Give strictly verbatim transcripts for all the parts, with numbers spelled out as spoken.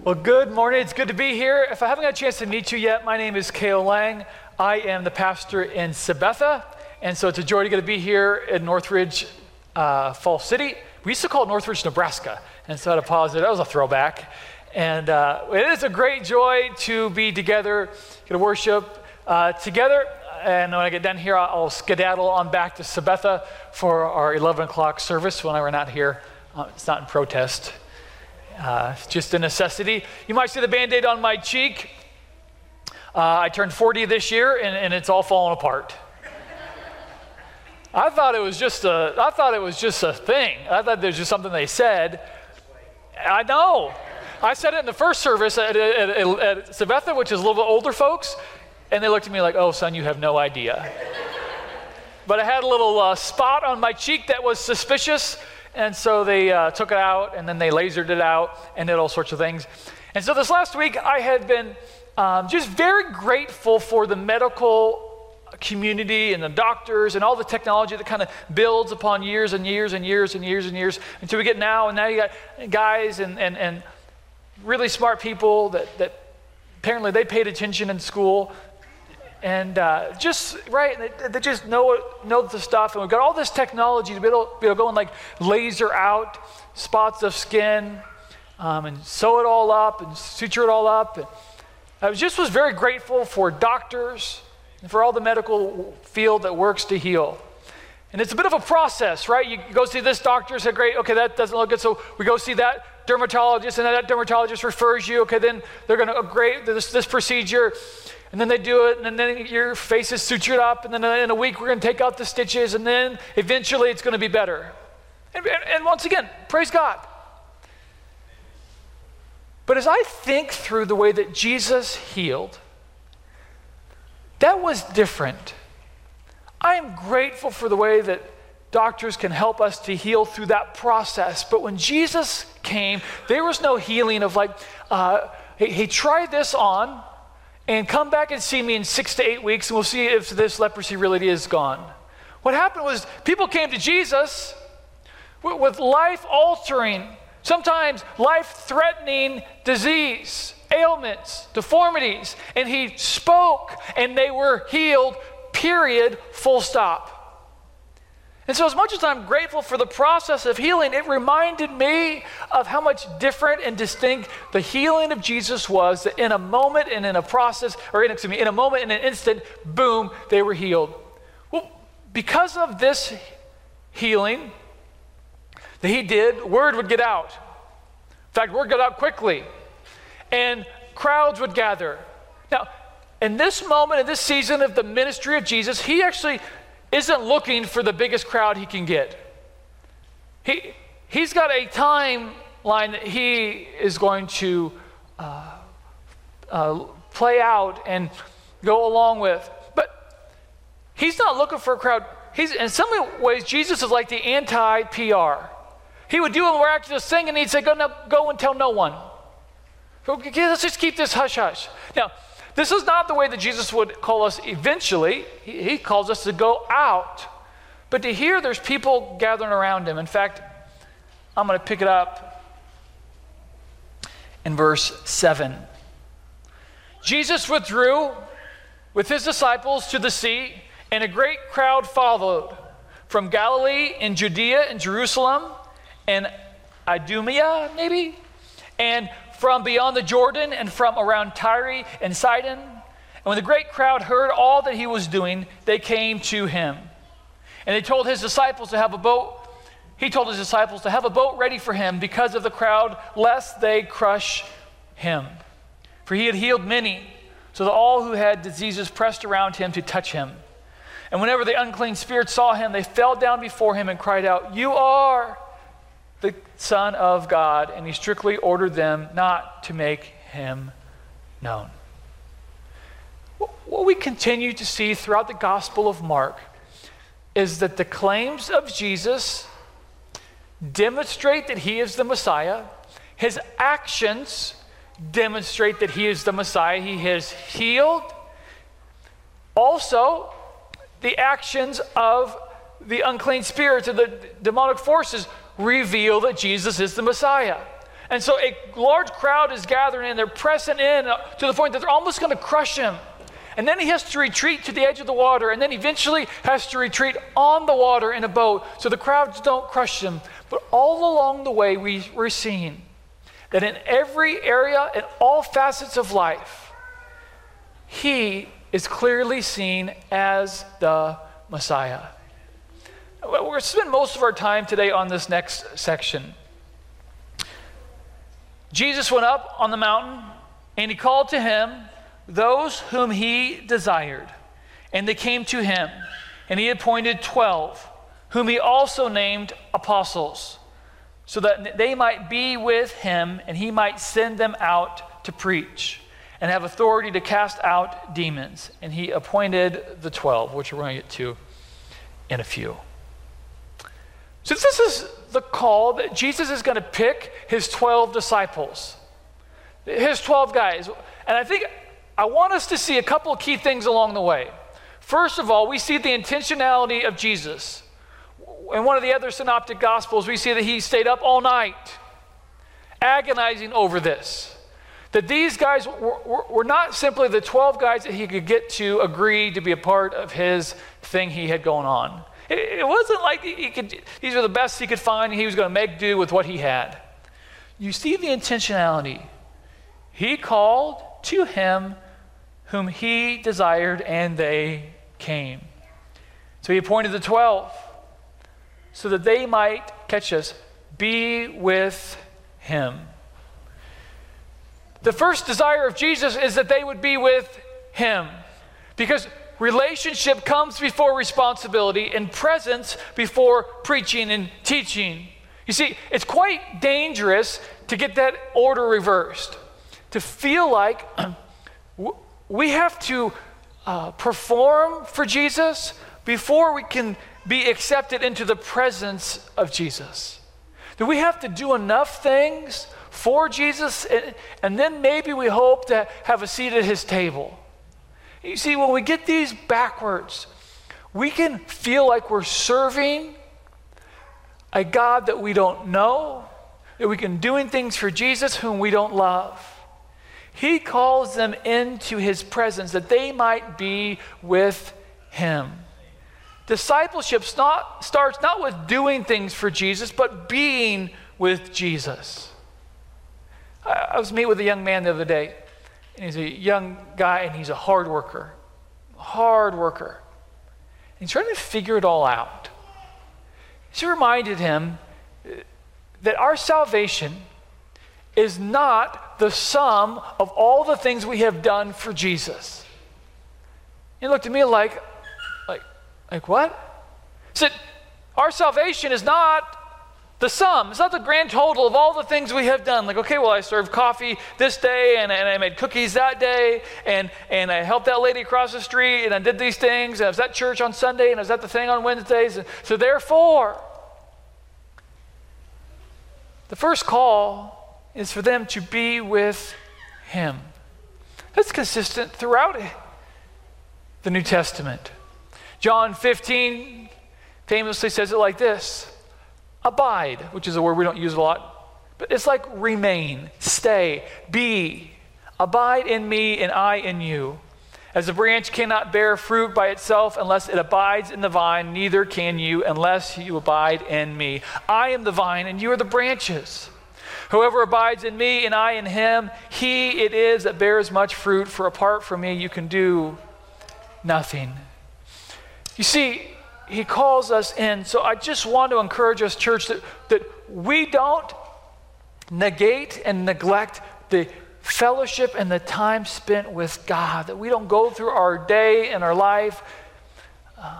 Well, good morning. It's good to be here. If I haven't got a chance to meet you yet, my name is Cale Lang. I am the pastor in Sabetha, and so it's a joy to get to be here in Northridge, uh, Fall City. We used to call it Northridge, Nebraska, and so I had to pause it. That was a throwback. And uh, it is a great joy to be together, get to worship uh, together. And when I get done here, I'll skedaddle on back to Sabetha for our eleven o'clock service when we're not here. Uh, it's not in protest. Uh, it's just a necessity. You might see the Band-Aid on my cheek. Uh, I turned forty this year, and, and it's all falling apart. I thought it was just a. I thought it was just a thing. I thought it was just something they said. I know. I said it in the first service at, at, at, at Sabetha, which is a little bit older folks, and they looked at me like, "Oh, son, you have no idea." But I had a little uh, spot on my cheek that was suspicious. And so they uh, took it out, and then they lasered it out, and did all sorts of things. And so this last week, I had been um, just very grateful for the medical community and the doctors and all the technology that kind of builds upon years and years and years and years and years until we get now. And now you got guys and, and, and really smart people that, that apparently they paid attention in school. And uh, just, right, they, they just know know the stuff. And we've got all this technology to be able, be able to go and like laser out spots of skin um, and sew it all up and suture it all up. And I was, just was very grateful for doctors and for all the medical field that works to heal. And it's a bit of a process, right? You go see this doctor, say, great, okay, that doesn't look good. So we go see that dermatologist, and then that dermatologist refers you. Okay, then they're going to upgrade this, this procedure. And then they do it, and then your face is sutured up, and then in a week we're going to take out the stitches, and then eventually it's going to be better. And, and, and once again, praise God. But as I think through the way that Jesus healed, that was different. I am grateful for the way that doctors can help us to heal through that process. But when Jesus came, there was no healing of like, uh, hey, hey, try this on, and come back and see me in six to eight weeks, and we'll see if this leprosy really is gone. What happened was people came to Jesus with, with life-altering, sometimes life-threatening disease, ailments, deformities, and he spoke, and they were healed, period, full stop. And so as much as I'm grateful for the process of healing, it reminded me of how much different and distinct the healing of Jesus was, that in a moment and in a process, or in, excuse me, in a moment, in an instant, boom, they were healed. Well, because of this healing that he did, word would get out. In fact, word got out quickly, and crowds would gather. Now, in this moment, in this season of the ministry of Jesus, he actually isn't looking for the biggest crowd he can get. He, he's got a timeline that he is going to uh, uh, play out and go along with. But he's not looking for a crowd. He's, in some ways, Jesus is like the anti-P R. He would do a miraculous thing, and he'd say, go, no, go and tell no one. Okay, let's just keep this hush-hush. Now, this is not the way that Jesus would call us eventually. He, he calls us to go out. But to hear there's people gathering around him. In fact, I'm going to pick it up in verse seven. Jesus withdrew with his disciples to the sea, and a great crowd followed from Galilee and Judea and Jerusalem and Idumea, maybe, and from beyond the Jordan and from around Tyre and Sidon. And when the great crowd heard all that he was doing, they came to him. And they told his disciples to have a boat. He told his disciples to have a boat ready for him because of the crowd, lest they crush him. For he had healed many, so that all who had diseases pressed around him to touch him. And whenever the unclean spirits saw him, they fell down before him and cried out, "You are the Son of God," and he strictly ordered them not to make him known. What we continue to see throughout the Gospel of Mark is that the claims of Jesus demonstrate that he is the Messiah. His actions demonstrate that he is the Messiah. He has healed. Also, the actions of the unclean spirits or the demonic forces reveal that Jesus is the Messiah. And so a large crowd is gathering and they're pressing in to the point that they're almost going to crush him. And then he has to retreat to the edge of the water, and then eventually has to retreat on the water in a boat so the crowds don't crush him. But all along the way, we, we're seeing that in every area, in all facets of life, he is clearly seen as the Messiah. We're going to spend most of our time today on this next section. Jesus went up on the mountain, and he called to him those whom he desired, and they came to him, and he appointed twelve, whom he also named apostles, so that they might be with him, and he might send them out to preach, and have authority to cast out demons. And he appointed the twelve, which we're going to get to in a few. Since this is the call that Jesus is going to pick his twelve disciples, his twelve guys, and I think I want us to see a couple of key things along the way. First of all, we see the intentionality of Jesus. In one of the other synoptic gospels, we see that he stayed up all night, agonizing over this. That these guys were, were, were not simply the twelve guys that he could get to agree to be a part of his thing he had going on. It, it wasn't like he could, these were the best he could find, and he was going to make do with what he had. You see the intentionality. He called to him whom he desired, and they came. So he appointed the twelve so that they might, catch us, be with him. The first desire of Jesus is that they would be with him, because relationship comes before responsibility and presence before preaching and teaching. You see, it's quite dangerous to get that order reversed, to feel like we have to uh, perform for Jesus before we can be accepted into the presence of Jesus. Do we have to do enough things for Jesus, and, and then maybe we hope to have a seat at his table? You see, when we get these backwards, we can feel like we're serving a God that we don't know, that we can doing things for Jesus whom we don't love. He calls them into his presence that they might be with him. Discipleship not, starts not with doing things for Jesus, but being with Jesus. I, I was meeting with a young man the other day, and he's a young guy, and he's a hard worker. Hard worker. And he's trying to figure it all out. She reminded him that our salvation is not the sum of all the things we have done for Jesus. He looked at me like, like, like what? He said, our salvation is not the sum. It's not the grand total of all the things we have done. Like, okay, well, I served coffee this day, and, and I made cookies that day, and, and I helped that lady across the street, and I did these things, and I was at church on Sunday, and I was at the thing on Wednesdays. And so therefore, the first call is for them to be with him. That's consistent throughout the New Testament. John fifteen famously says it like this: abide, which is a word we don't use a lot, but it's like remain, stay, be. Abide in me and I in you. As a branch cannot bear fruit by itself unless it abides in the vine, neither can you unless you abide in me. I am the vine and you are the branches. Whoever abides in me and I in him, he it is that bears much fruit, for apart from me you can do nothing. You see, he calls us in. So I just want to encourage us, church, that, that we don't negate and neglect the fellowship and the time spent with God, that we don't go through our day and our life um,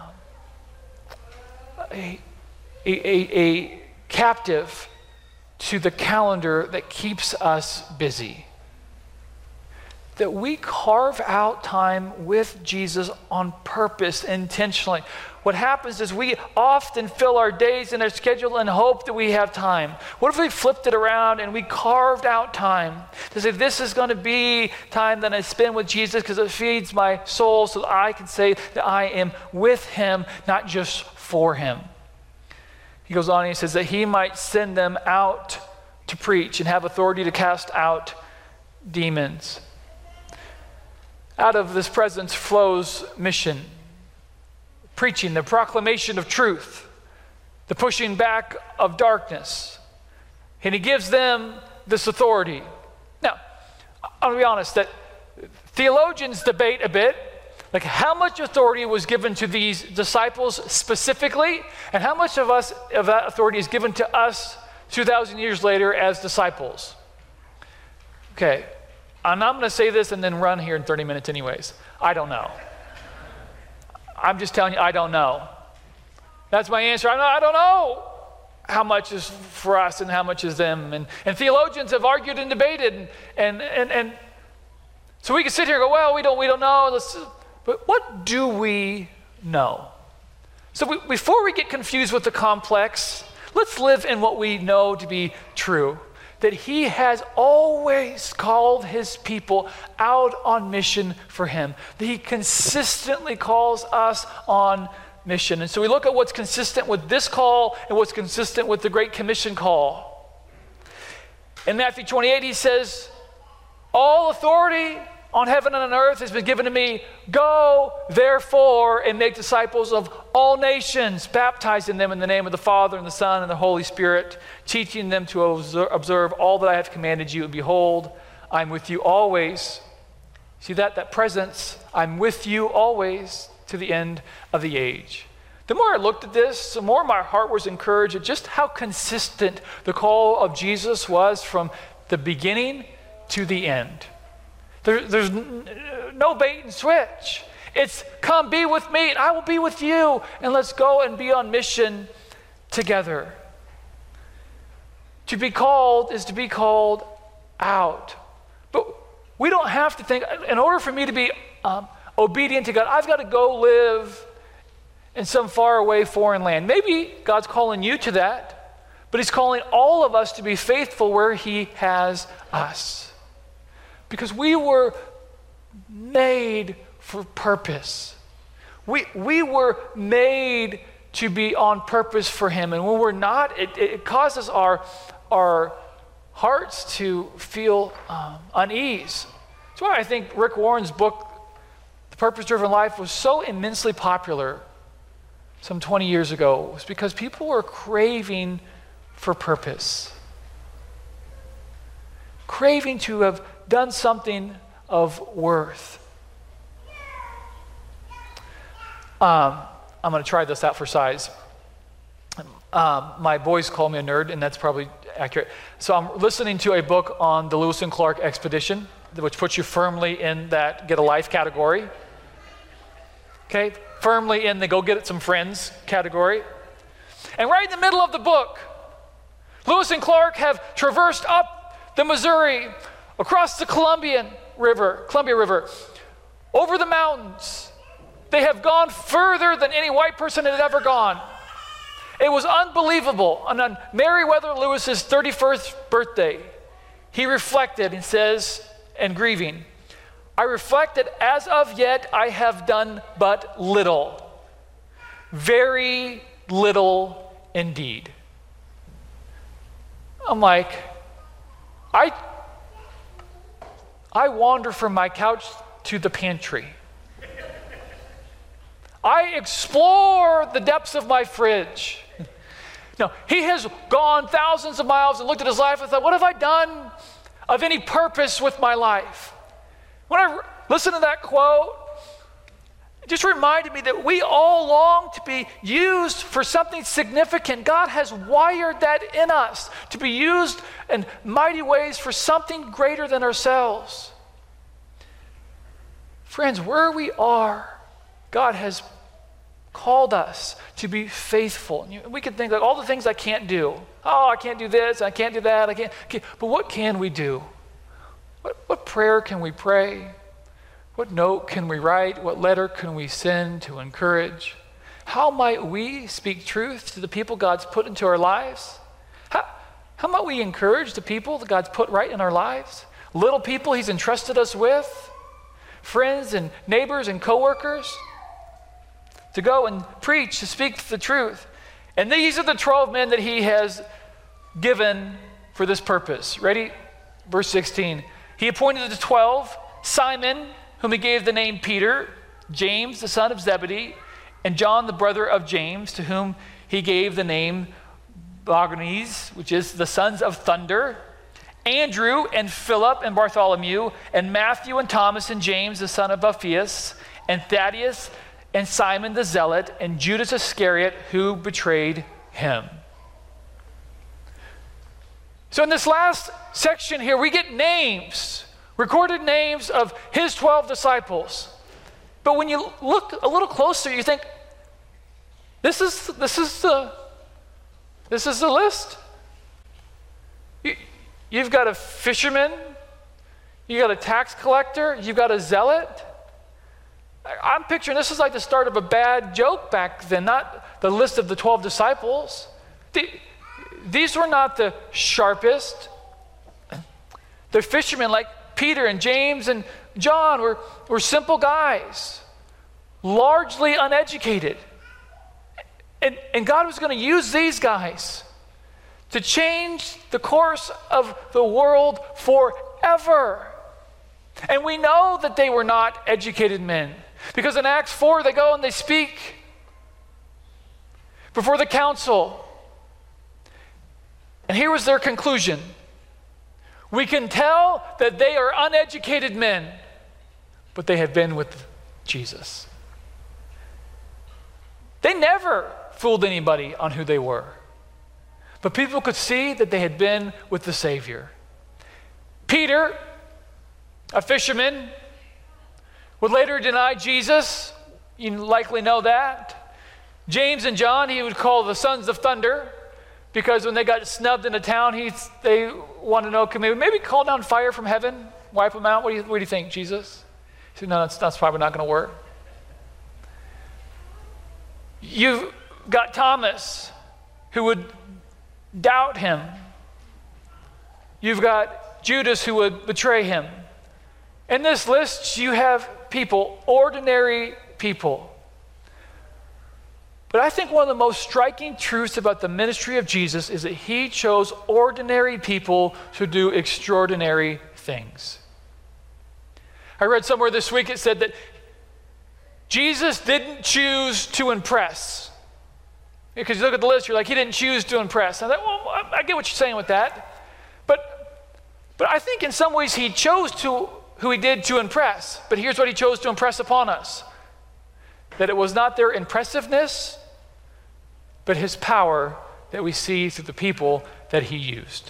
a, a, a, a captive to the calendar that keeps us busy. That we carve out time with Jesus on purpose, intentionally. What happens is we often fill our days and our schedule and hope that we have time. What if we flipped it around and we carved out time to say, this is going to be time that I spend with Jesus because it feeds my soul, so that I can say that I am with him, not just for him. He goes on and he says that he might send them out to preach and have authority to cast out demons. Out of this presence flows mission, preaching, the proclamation of truth, the pushing back of darkness. And he gives them this authority. Now, I'll be honest that theologians debate a bit, like how much authority was given to these disciples specifically, and how much of us of that authority is given to us two thousand years later as disciples. Okay, and I'm going to say this and then run here in thirty minutes anyways. I don't know. I'm just telling you, I don't know. That's my answer. I don't, I don't know how much is for us and how much is them. And, and theologians have argued and debated, and and and, and so we can sit here and go, well, we don't we don't know. Let's, but what do we know? So we, before we get confused with the complex, let's live in what we know to be true. That he has always called his people out on mission for him. That he consistently calls us on mission. And so we look at what's consistent with this call and what's consistent with the Great Commission call. In Matthew twenty-eight, he says, all authority on heaven and on earth has been given to me. Go, therefore, and make disciples of all nations, baptizing them in the name of the Father and the Son and the Holy Spirit, teaching them to observe all that I have commanded you. And behold, I'm with you always. See that? That presence, I'm with you always to the end of the age. The more I looked at this, the more my heart was encouraged at just how consistent the call of Jesus was from the beginning to the end. There, there's n- no bait and switch. It's come be with me and I will be with you, and let's go and be on mission together. To be called is to be called out. But we don't have to think, in order for me to be um, obedient to God, I've got to go live in some faraway foreign land. Maybe God's calling you to that, but he's calling all of us to be faithful where he has us. Because we were made for purpose. We, we were made to be on purpose for him. And when we're not, it, it causes our, our hearts to feel um, unease. That's why I think Rick Warren's book, The Purpose-Driven Life, was so immensely popular some twenty years ago. It was because people were craving for purpose. Craving to have done something of worth. Um, I'm going to try this out for size. Um, my boys call me a nerd, and that's probably accurate. So I'm listening to a book on the Lewis and Clark expedition, which puts you firmly in that get a life category. Okay, firmly in the go get it some friends category. And right in the middle of the book, Lewis and Clark have traversed up the Missouri, across the Columbian River, Columbia River, over the mountains. They have gone further than any white person had ever gone. It was unbelievable. And on Meriwether Lewis's thirty-first birthday, he reflected and says, and grieving, I reflected, as of yet I have done but little, very little indeed. I'm like, I I wander from my couch to the pantry. I explore the depths of my fridge. No, he has gone thousands of miles and looked at his life and thought, what have I done of any purpose with my life? When I re- listened to that quote, it just reminded me that we all long to be used for something significant. God has wired that in us to be used in mighty ways for something greater than ourselves. Friends, where we are, God has called us to be faithful. We can think like all the things I can't do. Oh, I can't do this, I can't do that, I can't. can't. But what can we do? What, what prayer can we pray? What note can we write? What letter can we send to encourage? How might we speak truth to the people God's put into our lives? How, how might we encourage the people that God's put right in our lives? Little people he's entrusted us with, friends and neighbors and coworkers, to go and preach, to speak the truth. And these are the twelve men that he has given for this purpose. Ready? Verse sixteen. He appointed the twelve, Simon, whom he gave the name Peter, James, the son of Zebedee, and John, the brother of James, to whom he gave the name Boanerges, which is the sons of thunder, Andrew and Philip and Bartholomew, and Matthew and Thomas and James, the son of Alphaeus, and Thaddeus and Simon the Zealot, and Judas Iscariot, who betrayed him. So in this last section here, we get names, recorded names of his twelve disciples. But when you look a little closer, you think, this is this is the this is the list. You, you've got a fisherman, you got a tax collector, you've got a zealot. I'm picturing this is like the start of a bad joke back then, not the list of the twelve disciples. The, these were not the sharpest. The fishermen like Peter and James and John were, were simple guys, largely uneducated. And, and God was going to use these guys to change the course of the world forever. And we know that they were not educated men, because in Acts four, they go and they speak before the council. And here was their conclusion. We can tell that they are uneducated men, but they have been with Jesus. They never fooled anybody on who they were, but people could see that they had been with the Savior. Peter, a fisherman, would later deny Jesus. You likely know that. James and John, he would call the sons of thunder, because when they got snubbed into town, he, they wanted to know, can we maybe call down fire from heaven, wipe them out? What do you, what do you think, Jesus? He said, no, that's, that's probably not going to work. You've got Thomas, who would doubt him. You've got Judas, who would betray him. In this list, you have people, ordinary people. But I think one of the most striking truths about the ministry of Jesus is that he chose ordinary people to do extraordinary things. I read somewhere this week, it said that Jesus didn't choose to impress. Because you look at the list, you're like, he didn't choose to impress. I thought, well, I get what you're saying with that. But, but I think in some ways he chose to, who he did to impress. But here's what he chose to impress upon us. That it was not their impressiveness, but his power that we see through the people that he used.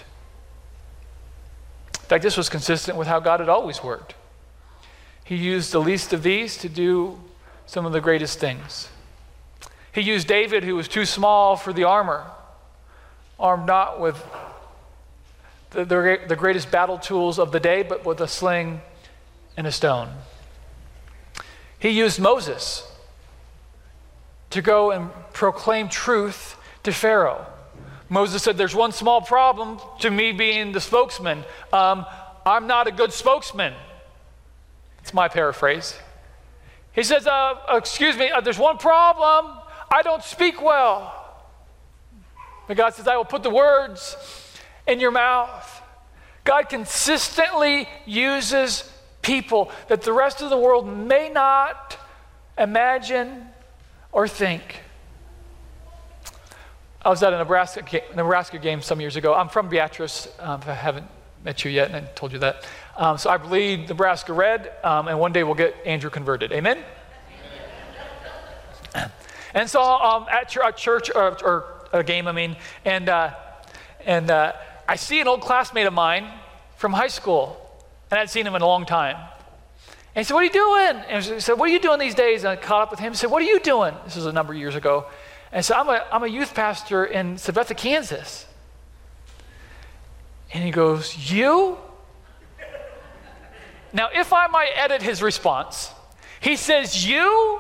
In fact, this was consistent with how God had always worked. He used the least of these to do some of the greatest things. He used David, who was too small for the armor, armed not with the, the, the greatest battle tools of the day, but with a sling and a stone. He used Moses to go and proclaim truth to Pharaoh. Moses said, there's one small problem to me being the spokesman. Um, I'm not a good spokesman. It's my paraphrase. He says, uh, excuse me, uh, there's one problem. I don't speak well. But God says, I will put the words in your mouth. God consistently uses people that the rest of the world may not imagine or think. I was at a Nebraska, Nebraska game some years ago. I'm from Beatrice. Um, I haven't met you yet, and I told you that. Um, so I believe Nebraska red, um, and one day we'll get Andrew converted. Amen? Amen. And so um, at ch- church, or, or a game, I mean, and, uh, and uh, I see an old classmate of mine from high school, and I hadn't seen him in a long time. And he said, what are you doing? And he said, what are you doing these days? And I caught up with him and said, what are you doing? This was a number of years ago. And I said, I'm a, I'm a youth pastor in Sabetha, Kansas. And he goes, you? Now, if I might edit his response, he says, you?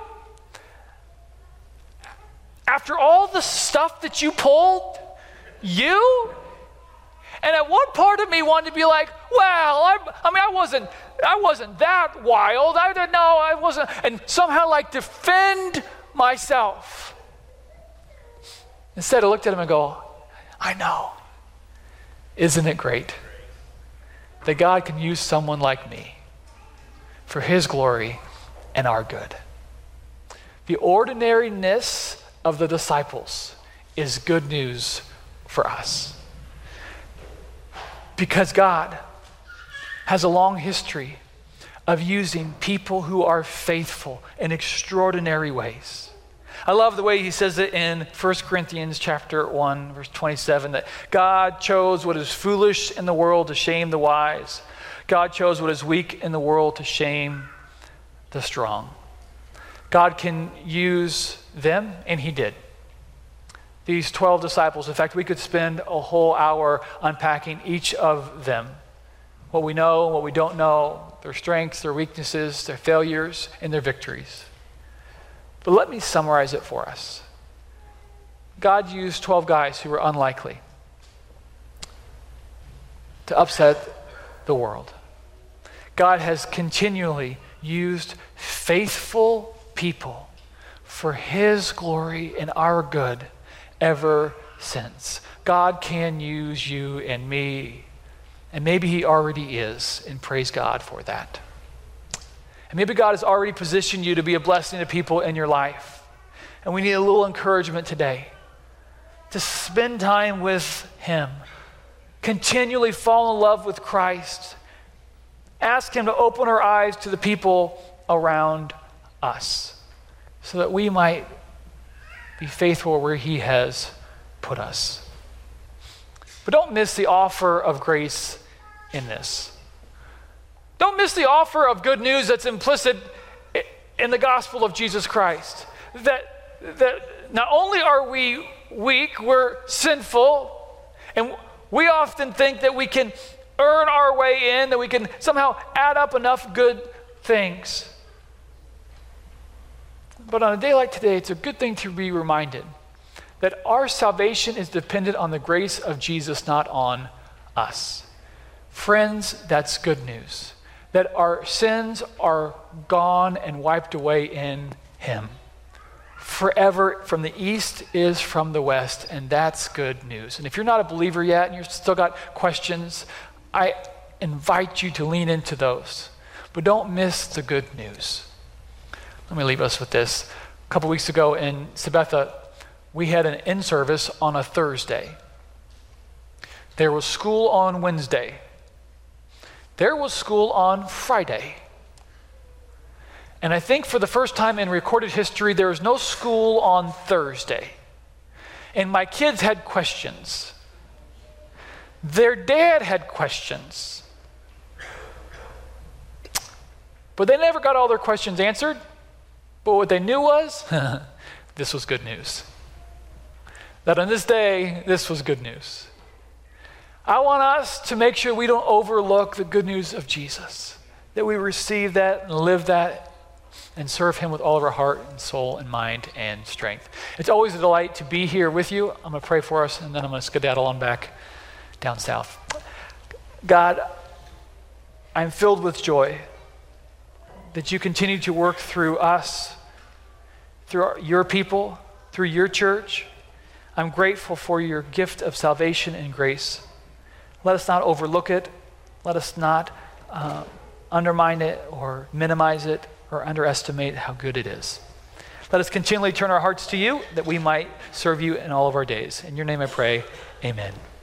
After all the stuff that you pulled, you? And at one part of me wanted to be like, well, I, I mean, I wasn't, I wasn't that wild. I didn't know, I wasn't, and somehow like defend myself. Instead, I looked at him and go, I know. Isn't it great that God can use someone like me for his glory and our good? The ordinariness of the disciples is good news for us. Because God has a long history of using people who are faithful in extraordinary ways. I love the way he says it in First Corinthians chapter one, verse twenty-seven, that God chose what is foolish in the world to shame the wise. God chose what is weak in the world to shame the strong. God can use them, and he did. These twelve disciples, in fact, we could spend a whole hour unpacking each of them. What we know, what we don't know, their strengths, their weaknesses, their failures, and their victories. But let me summarize it for us. God used twelve guys who were unlikely to upset the world. God has continually used faithful people for his glory and our good ever since. God can use you and me, and maybe he already is, and praise God for that. And maybe God has already positioned you to be a blessing to people in your life. And we need a little encouragement today to spend time with him. Continually fall in love with Christ. Ask him to open our eyes to the people around us so that we might be faithful where he has put us. But don't miss the offer of grace in this. Don't miss the offer of good news that's implicit in the gospel of Jesus Christ. That, that not only are we weak, we're sinful, and we often think that we can earn our way in, that we can somehow add up enough good things. But on a day like today, it's a good thing to be reminded that our salvation is dependent on the grace of Jesus, not on us. Friends, that's good news. That our sins are gone and wiped away in him. Forever from the east is from the west, and that's good news. And if you're not a believer yet and you've still got questions, I invite you to lean into those. But don't miss the good news. Let me leave us with this. A couple weeks ago in Sabetha, we had an in-service on a Thursday. There was school on Wednesday. There was school on Friday. And I think for the first time in recorded history, there was no school on Thursday. And my kids had questions. Their dad had questions. But they never got all their questions answered. But what they knew was, this was good news. That on this day, this was good news. I want us to make sure we don't overlook the good news of Jesus, that we receive that and live that and serve him with all of our heart and soul and mind and strength. It's always a delight to be here with you. I'm going to pray for us, and then I'm going to skedaddle on back down south. God, I'm filled with joy that you continue to work through us, through our, your people, through your church. I'm grateful for your gift of salvation and grace. Let us not overlook it. Let us not uh, undermine it or minimize it or underestimate how good it is. Let us continually turn our hearts to you that we might serve you in all of our days. In your name I pray, amen.